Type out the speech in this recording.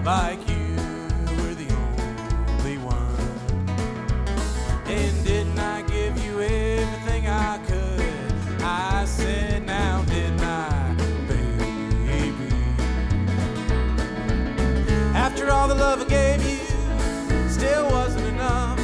like you were the only one. And didn't I give you everything I could? I said, now didn't I, baby? After all the love I gave you, still wasn't enough.